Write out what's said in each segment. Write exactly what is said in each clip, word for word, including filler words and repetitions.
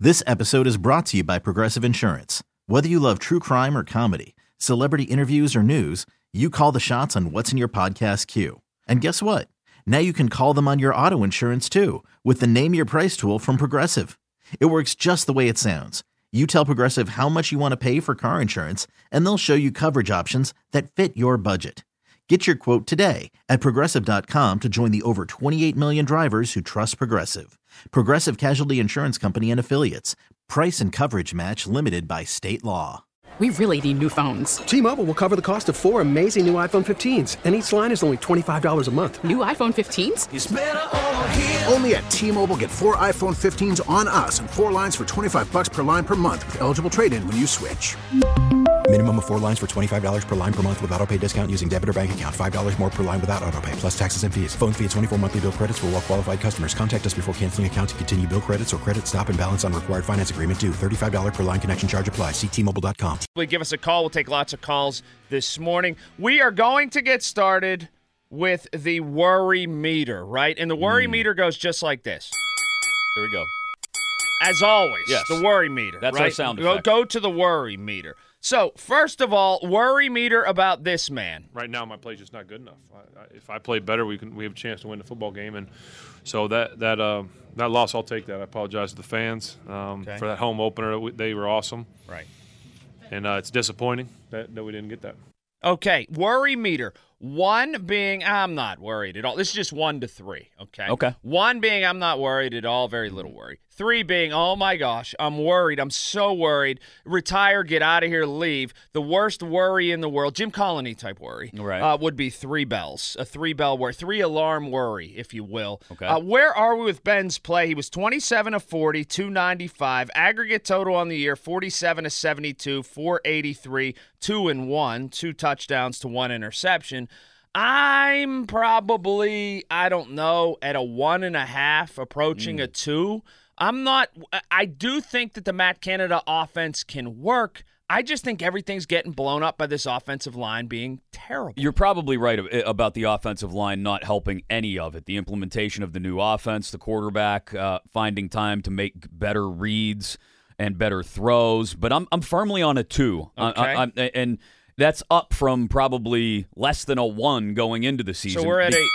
This episode is brought to you by Progressive Insurance. Whether you love true crime or comedy, celebrity interviews or news, you call the shots on what's in your podcast queue. And guess what? Now you can call them on your auto insurance too with the Name Your Price tool from Progressive. It works just the way it sounds. You tell Progressive how much you want to pay for car insurance, and they'll show you coverage options that fit your budget. Get your quote today at Progressive dot com to join the over twenty-eight million drivers who trust Progressive. Progressive Casualty Insurance Company and Affiliates. Price and coverage match limited by state law. We really need new phones. T-Mobile will cover the cost of four amazing new iPhone fifteens, and each line is only twenty-five dollars a month. New iPhone fifteens? It's better over here. Only at T-Mobile, get four iPhone fifteens on us and four lines for twenty-five bucks per line per month with eligible trade-in when you switch. Minimum of four lines for twenty-five dollars per line per month with autopay discount using debit or bank account. five dollars more per line without autopay, plus taxes and fees. Phone fee at twenty-four monthly bill credits for well-qualified customers. Contact us before canceling account to continue bill credits or credit stop and balance on required finance agreement due. thirty-five dollars per line connection charge applies. See T Mobile dot com. Give us a call. We'll take lots of calls this morning. We are going to get started with the worry meter, right? And the worry mm. meter goes just like this. Here we go. As always, yes. The worry meter. That's right? our sound go, effect. go to the worry meter. So, first of all, worry meter about this man. Right now, my play's just not good enough. I, I, if I play better, we can we have a chance to win the football game. And so that that uh, that loss, I'll take that. I apologize to the fans um, okay. for that home opener. They were awesome. Right. And uh, it's disappointing that, that we didn't get that. Okay, worry meter. One being, I'm not worried at all. This is just one to three, okay? Okay. One being, I'm not worried at all, very little worry. Three being, oh my gosh, I'm worried. I'm so worried. Retire, get out of here, leave. The worst worry in the world, Jim Colony type worry, right. uh, would be three bells, a three bell worry, three alarm worry, if you will. Okay. Uh, where are we with Ben's play? He was twenty-seven of forty, two ninety-five. Aggregate total on the year, forty-seven of seventy-two, four eighty-three, two and one, two touchdowns to one interception. I'm probably, I don't know, at a one and a half, approaching mm. a two. I'm not, I do think that the Matt Canada offense can work. I just think everything's getting blown up by this offensive line being terrible. You're probably right about the offensive line not helping any of it. The implementation of the new offense, the quarterback uh, finding time to make better reads and better throws. But I'm I'm firmly on a two. Okay. I, I, and that's up from probably less than a one going into the season. So we're at a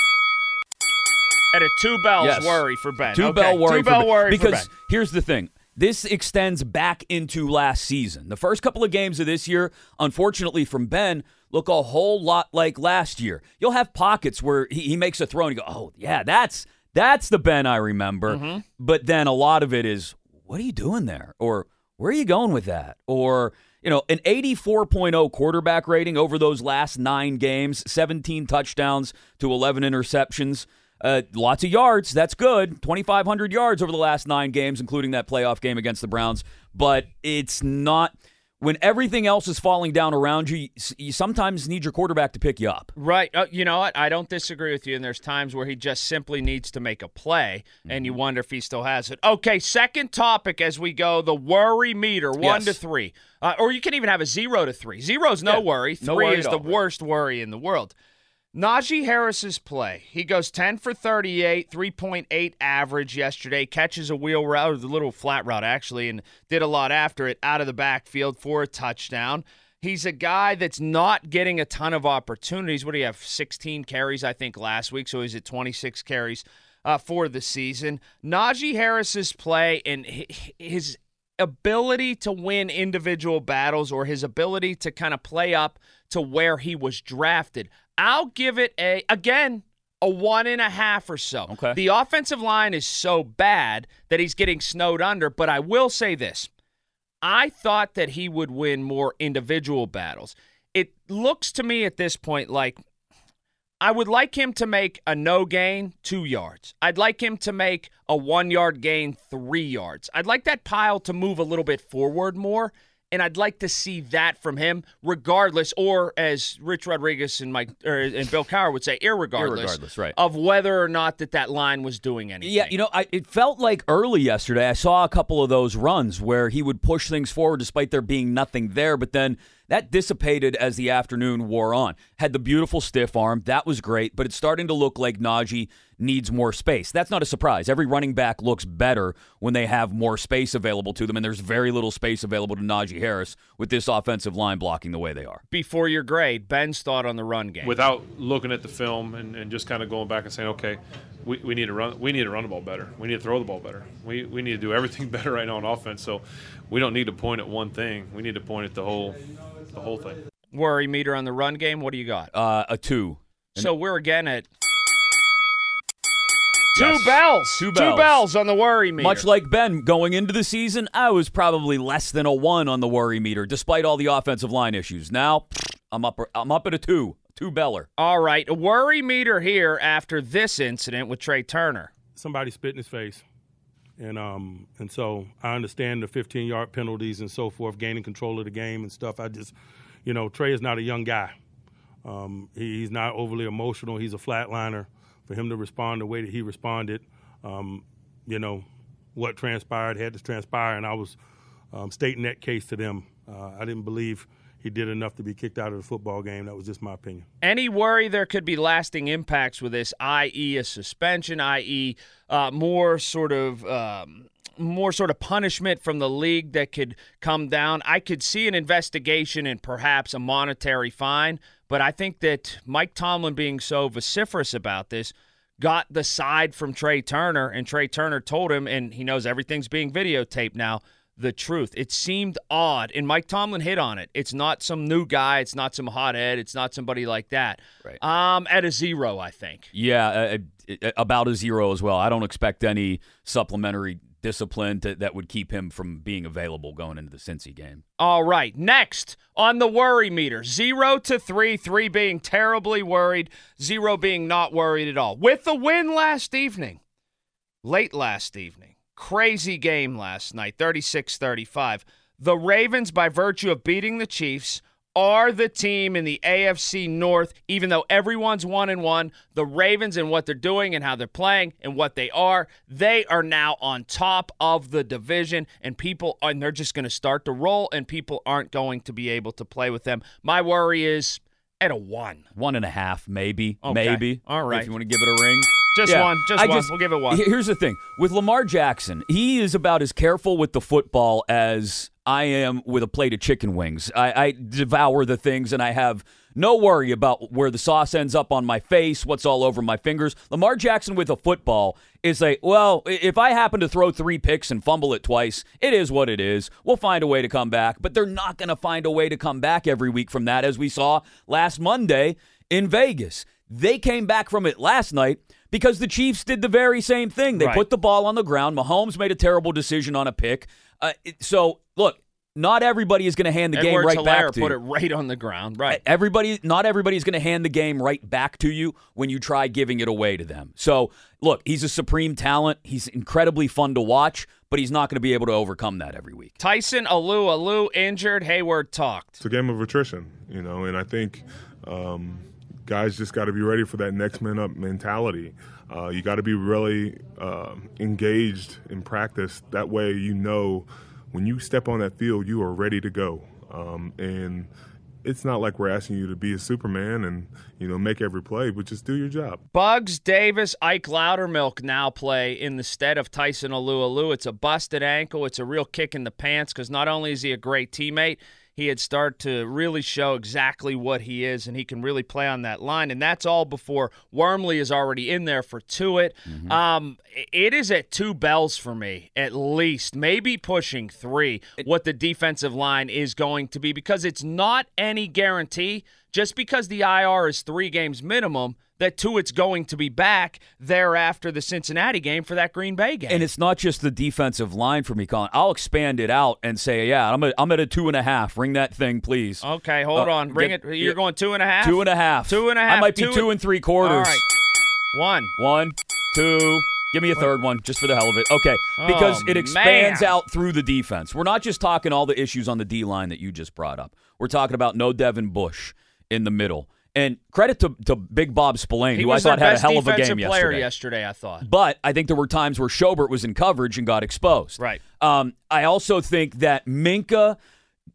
at a two bells yes. worry for Ben. Two okay. bell worry two bell for worry Ben. Because for Ben. Here's the thing. This extends back into last season. The first couple of games of this year, unfortunately from Ben, look a whole lot like last year. You'll have pockets where he, he makes a throw and you go, oh, yeah, that's that's the Ben I remember. Mm-hmm. But then a lot of it is, what are you doing there? Or where are you going with that? Or, you know, an eighty-four point oh quarterback rating over those last nine games, seventeen touchdowns to eleven interceptions. Uh, lots of yards, that's good. twenty-five hundred yards over the last nine games, including that playoff game against the Browns. But it's not, when everything else is falling down around you, you sometimes need your quarterback to pick you up. Right. Uh, you know what? I don't disagree with you, and there's times where he just simply needs to make a play, mm-hmm. and you wonder if he still has it. Okay, second topic as we go, the worry meter, one yes. to three. Uh, or you can even have a zero to three. Zero's no yeah, worry. Three no worry is at the all, worst right. worry in the world. Najee Harris's play. He goes ten for thirty-eight, three point eight average yesterday, catches a wheel route, or the little flat route actually, and did a lot after it out of the backfield for a touchdown. He's a guy that's not getting a ton of opportunities. What do you have, sixteen carries, I think, last week, so he's at twenty-six carries uh, for the season. Najee Harris's play and his ability to win individual battles, or his ability to kind of play up to where he was drafted, I'll give it a, again, a one and a half or so. Okay. The offensive line is so bad that he's getting snowed under, but I will say this. I thought that he would win more individual battles. It looks to me at this point like I would like him to make a no gain, two yards. I'd like him to make a one-yard gain, three yards. I'd like that pile to move a little bit forward more, and I'd like to see that from him regardless, or as Rich Rodriguez and Mike or, and Bill Cowher would say, irregardless, irregardless right. of whether or not that, that line was doing anything. Yeah, you know, I, it felt like early yesterday I saw a couple of those runs where he would push things forward despite there being nothing there, but then That dissipated as the afternoon wore on. Had the beautiful stiff arm. That was great, but it's starting to look like Najee needs more space. That's not a surprise. Every running back looks better when they have more space available to them, and there's very little space available to Najee Harris with this offensive line blocking the way they are. Before your grade, Ben's thought on the run game. Without looking at the film and, and just kind of going back and saying, okay, we, we need to run we need to run the ball better. We need to throw the ball better. We we need to do everything better right now on offense. So we don't need to point at one thing. We need to point at the whole the whole thing. Worry meter on the run game, what do you got? Uh, a two. So we're again at Yes. two bells. Two bells. Two bells on the worry meter. Much like Ben going into the season, I was probably less than a one on the worry meter, despite all the offensive line issues. Now, I'm up I'm up at a two. Two beller. All right, a worry meter here after this incident with Trey Turner. Somebody spit in his face. And um and so I understand the fifteen-yard penalties and so forth, gaining control of the game and stuff. I just, you know, Trey is not a young guy. Um, he, he's not overly emotional. He's a flatliner. For him to respond the way that he responded, um, you know, what transpired had to transpire, and I was um, stating that case to them. Uh, I didn't believe he did enough to be kicked out of the football game. That was just my opinion. Any worry there could be lasting impacts with this, that is a suspension, that is uh, more sort of um, more sort of punishment from the league that could come down? I could see an investigation and perhaps a monetary fine, but I think that Mike Tomlin being so vociferous about this got the side from Trey Turner, and Trey Turner told him, and he knows everything's being videotaped now, the truth. It seemed odd, and Mike Tomlin hit on it. It's not some new guy. It's not some hothead. It's not somebody like that. Right. Um, at a zero, I think. Yeah, uh, about a zero as well. I don't expect any supplementary discipline to, that would keep him from being available going into the Cincy game. All right, next on the worry meter, zero to three, three being terribly worried, zero being not worried at all. With the win last evening, late last evening, crazy game last night, thirty-six thirty-five. The Ravens, by virtue of beating the Chiefs, are the team in the A F C North, even though everyone's one and one. The Ravens and what they're doing and how they're playing and what they are, they are now on top of the division, and people and they're just going to start to roll, and people aren't going to be able to play with them. My worry is at a one. One and a half, maybe. Okay. Maybe. All right. If you want to give it a ring. Just yeah. one. Just I one. Just, we'll give it one. Here's the thing. With Lamar Jackson, he is about as careful with the football as I am with a plate of chicken wings. I, I devour the things, and I have no worry about where the sauce ends up on my face, what's all over my fingers. Lamar Jackson with a football is like, well, if I happen to throw three picks and fumble it twice, it is what it is. We'll find a way to come back. But they're not going to find a way to come back every week from that, as we saw last Monday in Vegas. They came back from it last night because the Chiefs did the very same thing. They right. put the ball on the ground. Mahomes made a terrible decision on a pick. Uh, so, look, not everybody is going to hand the Edwards game right Hilaire back to put you. it right on the ground. Right. Everybody, not everybody is going to hand the game right back to you when you try giving it away to them. So, look, he's a supreme talent. He's incredibly fun to watch, but he's not going to be able to overcome that every week. Tyson Alu Alu injured. Hayward talked. It's a game of attrition, you know, and I think um, guys just got to be ready for that next man up mentality. Uh, you got to be really uh, engaged in practice. That way, you know, when you step on that field, you are ready to go. Um, and it's not like we're asking you to be a Superman and, you know, make every play, but just do your job. Bugs Davis, Ike Loudermilk now play in the stead of Tyson Alu Alu. It's a busted ankle. It's a real kick in the pants because not only is he a great teammate, he had started to really show exactly what he is, and he can really play on that line. And that's all before Wormley is already in there for Tuitt. Mm-hmm. Um, it is at two bells for me, at least, maybe pushing three, what the defensive line is going to be, because it's not any guarantee. Just because the I R is three games minimum, that Tuitt's going to be back there after the Cincinnati game for that Green Bay game. And it's not just the defensive line for me, Colin. I'll expand it out and say, yeah, I'm, a, I'm at a two and a half. Ring that thing, please. Okay, hold uh, on. Ring get, it. You're yeah, going two and a half? Two and a half. Two and a half. I might be two, two and three quarters. All right. One. One, two. Give me a third one, just for the hell of it. Okay, because oh, it expands man. out through the defense. We're not just talking all the issues on the D-line that you just brought up. We're talking about no Devin Bush in the middle. And credit to, to Big Bob Spillane, he who I thought had a hell of a game yesterday. player yesterday. yesterday, I thought. But I think there were times where Schobert was in coverage and got exposed. Right. Um, I also think that Minka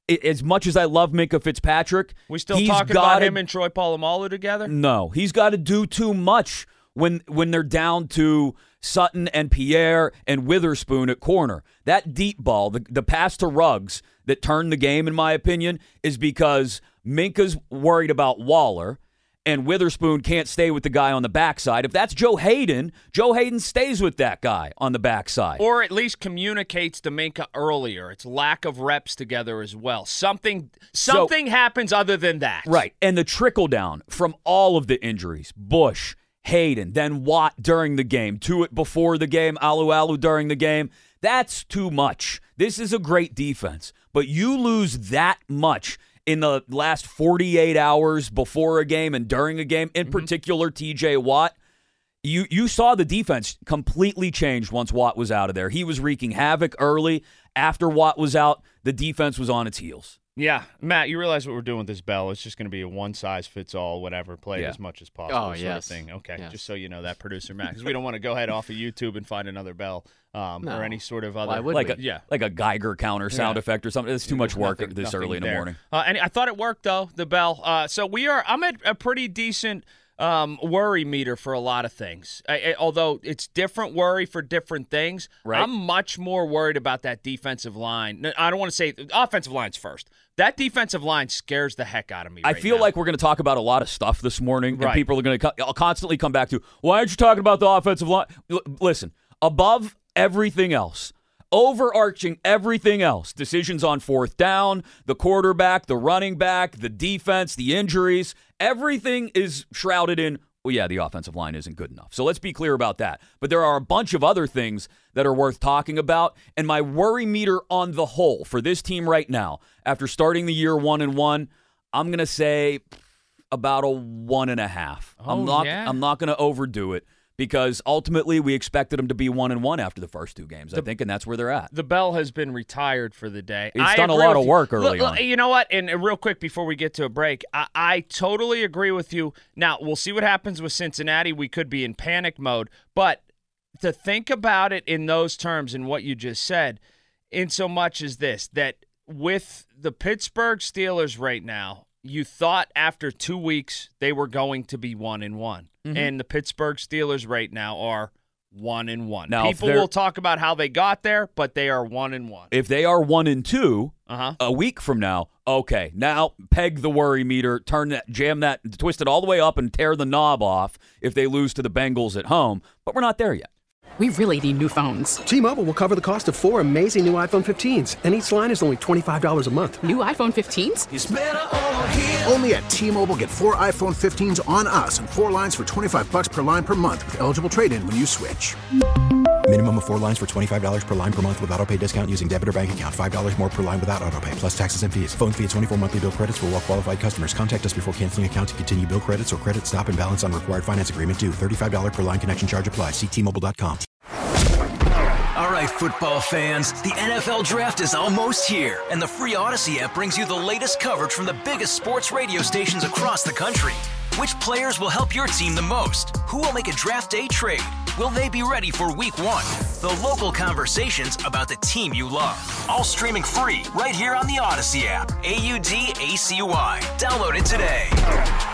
as much as I love Minkah Fitzpatrick, We still he's talking gotta, about him and Troy Polamalu together? No, he's got to do too much when when they're down to Sutton and Pierre and Witherspoon at corner. That deep ball, the, the pass to Ruggs that turned the game, in my opinion, is because Minkah's worried about Waller and Witherspoon can't stay with the guy on the backside. If that's Joe Hayden, Joe Hayden stays with that guy on the backside. Or at least communicates to Minkah earlier. It's lack of reps together as well. Something something so, happens other than that. Right, and the trickle down from all of the injuries, Bush, Hayden, then Watt during the game, Tuitt before the game, Alu-Alu during the game. That's too much. This is a great defense, but you lose that much in the last forty-eight hours before a game and during a game, in mm-hmm. particular T J Watt. You you saw the defense completely changed once Watt was out of there. He was wreaking havoc early. After Watt was out, the defense was on its heels. Yeah, Matt, you realize what we're doing with this bell. It's just going to be a one-size-fits-all, whatever, play yeah. as much as possible oh, sort yes. of thing. Okay, yes. just so you know that, Producer Matt, because we don't want to go ahead off of YouTube and find another bell um, no. or any sort of other. Why would like we? a, yeah. like a Geiger counter sound yeah. effect or something. It's too much work nothing, this nothing early in the there. morning. Uh, and I thought it worked, though, the bell. Uh, so we are, I'm at a pretty decent um, worry meter for a lot of things. I, I, although it's different worry for different things, right. I'm much more worried about that defensive line. I don't want to say offensive line's first. That defensive line scares the heck out of me I right feel now. like we're going to talk about a lot of stuff this morning, and right. people are going to co- constantly come back to, why aren't you talking about the offensive line? L- listen, above everything else, overarching everything else, decisions on fourth down, the quarterback, the running back, the defense, the injuries, everything is shrouded in, well, yeah, the offensive line isn't good enough. So let's be clear about that. But there are a bunch of other things that are worth talking about. And my worry meter on the whole for this team right now, after starting the year one and one, I'm going to say about a one and a half. Oh, I'm not, yeah? I'm not going to overdo it because ultimately we expected them to be one and one after the first two games, the, I think, and that's where they're at. The bell has been retired for the day. He's I done a agree lot with of work you. early look, on. Look, you know what? And real quick before we get to a break, I, I totally agree with you. Now, we'll see what happens with Cincinnati. We could be in panic mode. But to think about it in those terms and what you just said, in so much as this, that with the Pittsburgh Steelers right now, you thought after two weeks they were going to be one and one. Mm-hmm. And the Pittsburgh Steelers right now are one and one. Now, people will talk about how they got there, but they are one and one. If they are one and two uh-huh. a week from now, okay, now peg the worry meter, turn that, jam that, twist it all the way up and tear the knob off if they lose to the Bengals at home. But we're not there yet. We really need new phones. T-Mobile will cover the cost of four amazing new iPhone fifteens, and each line is only twenty-five dollars a month. New iPhone fifteens? It's better over here. Only at T-Mobile, get four iPhone fifteens on us and four lines for twenty-five bucks per line per month with eligible trade-in when you switch. Minimum of four lines for twenty-five dollars per line per month with autopay discount using debit or bank account. five dollars more per line without autopay, plus taxes and fees. Phone fee at twenty-four monthly bill credits for well-qualified customers. Contact us before canceling account to continue bill credits or credit stop and balance on required finance agreement due. thirty-five dollars per line connection charge applies. See T Mobile dot com. All right, football fans, the N F L Draft is almost here, and the free Odyssey app brings you the latest coverage from the biggest sports radio stations across the country. Which players will help your team the most? Who will make a draft day trade? Will they be ready for week one? The local conversations about the team you love. All streaming free right here on the Odyssey app. A U D A C Y. Download it today.